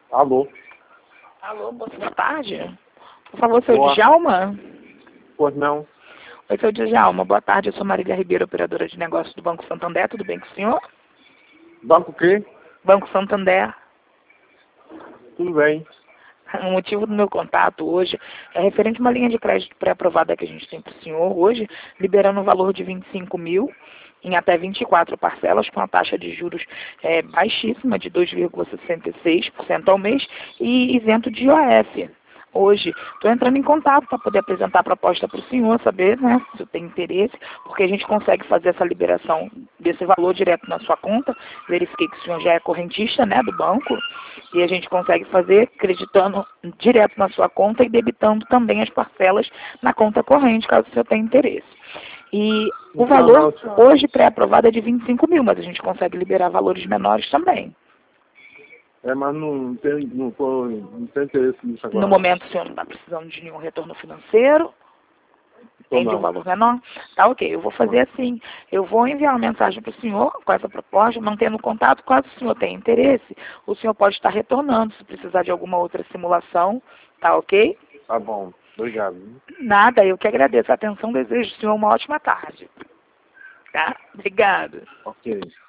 Alô? Alô, boa tarde. Por favor, seu Boa. Djalma? Pois não? Oi, seu Djalma. Boa tarde, eu sou Marília Ribeiro, operadora de negócios do Banco Santander. Tudo bem com o senhor? Banco o quê? Banco Santander. Tudo bem. O motivo do meu contato hoje é referente a uma linha de crédito pré-aprovada que a gente tem para o senhor hoje, liberando um valor de 25 mil em até 24 parcelas, com a taxa de juros baixíssima, de 2,66% ao mês, e isento de IOF. Hoje, estou entrando em contato para poder apresentar a proposta para o senhor, saber, né, se tem interesse, porque a gente consegue fazer essa liberação desse valor direto na sua conta. Verifiquei que o senhor já é correntista, né, do banco, e a gente consegue fazer creditando direto na sua conta e debitando também as parcelas na conta corrente, caso o senhor tenha interesse. E o valor hoje pré-aprovado é de 25 mil, mas a gente consegue liberar valores menores também. Mas não tem interesse nisso agora. No momento o senhor não está precisando de nenhum retorno financeiro? Tem de um valor menor? Tá, ok. Eu vou fazer assim. Eu vou enviar uma mensagem para o senhor com essa proposta, mantendo contato. Caso o senhor tenha interesse, o senhor pode estar retornando se precisar de alguma outra simulação. Tá, ok? Tá bom. Obrigado. Nada, eu que agradeço a atenção. Desejo ao senhor uma ótima tarde. Tá? Obrigado. Ok.